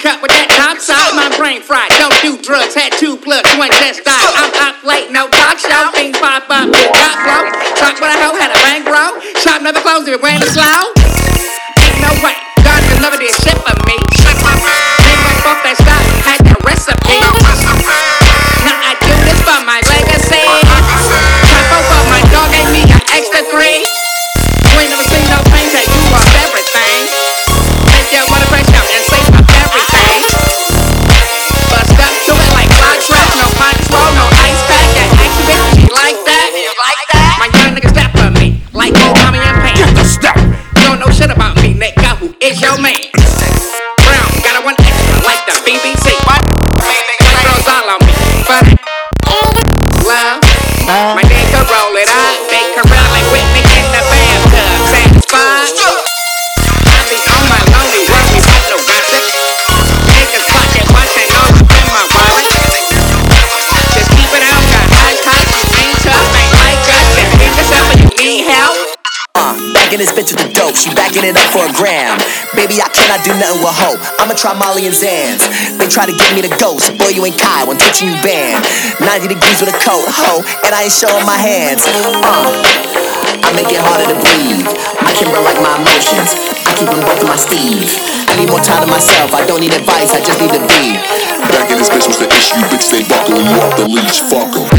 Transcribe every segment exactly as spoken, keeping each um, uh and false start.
cut with that top side. My brain fried, don't do drugs. Had two plugs, one just died. I'm up late, no talk show. Things pop up, got blow. Talk with a hoe, had a bankroll. Shop never closed if it went slow. Ain't no way, God could never did shit for me. Ain't went off that stop, had the recipe. Now I do this for my legacy. Capo for my dog gave me an extra three. You ain't never seen no pain, take you off everything. Make your mother fresh out and say up everything. Bust up to it like clock track, no punch roll, no ice pack. That action bitch, she like that. Like that? My young niggas step for me, like old mommy and Pam. Get the step. You don't know shit about me, nigga. Who is your man? Brown, got a one extra like the B B C. What? White girls all on me. Funny. Love. My nigga roll it up, make her run like Whitney in the bathtub. Satisfied. I be on my lonely run, we got no gossip. Niggas pocket watching all up in my wallet. Just keep it out, got high top, ain't tough, ain't like us. Just pick us up when you need help. Uh, backing this bitch with the dope, she backing it up for a gram. Baby, I cannot do nothing with hope. I'ma try Molly and Zans. They try to get me the ghost. Boy, you ain't Kai when touching you banned. ninety degrees with a coat, ho, and I ain't showing my hands. Uh, I make it harder to breathe. I can run like my emotions. I keep them both in my sleeve. I need more time to myself. I don't need advice, I just need to be. Back in this bitch was the issue. Bitch, they buckle you off the leash. Fuck 'em.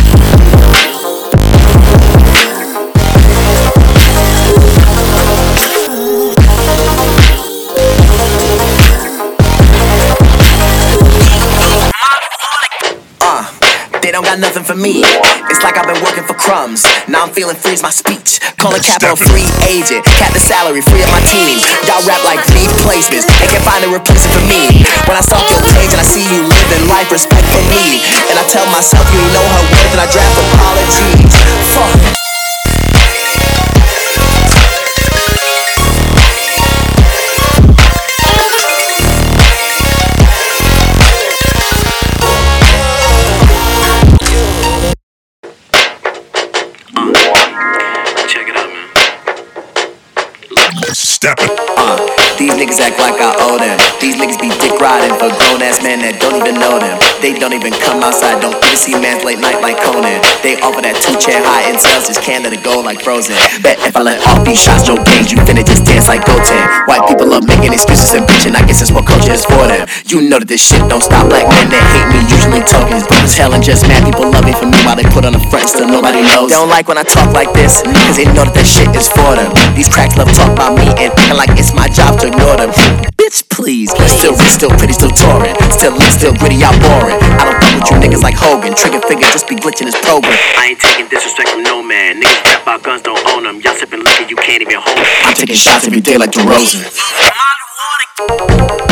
They don't got nothing for me. It's like I've been working for crumbs. Now I'm feeling free's my speech. Calling capital free agent. Cap the salary, free of my team. Y'all rap like replacements. They can't find a replacement for me. When I stalk your page and I see you living life, respect for me. And I tell myself you ain't know her worth and I draft apologies. Fuck. Step it. Uh, these niggas act like I owe them. These niggas be dick riding for grown ass men that don't even know them. They don't even come outside, don't even see mans late night like Conan. They offer that two chair high in sales, just can let it go like Frozen. Bet if I let off these shots, Joe Gage, you finna just dance like Goten. White people love making excuses and bitching, I guess that's what culture is for them. You know that this shit don't stop. Black men that hate me usually tokens, but as hell and just mad people love me for me while they put on the front, still nobody knows. They don't like when I talk like this, cause they know that that shit is for them. These cracks love talk about me and acting like it's my job to ignore them. Bitch, please. Still rich, still pretty, still touring. Still lit, still gritty, y'all boring. I don't fuck with you niggas like Hogan. Trigger finger just be glitching his program. I ain't taking disrespect from no man. Niggas rap about guns, don't own them. Y'all sipping liquor, you can't even hold them. I'm taking shots every day like DeRozan.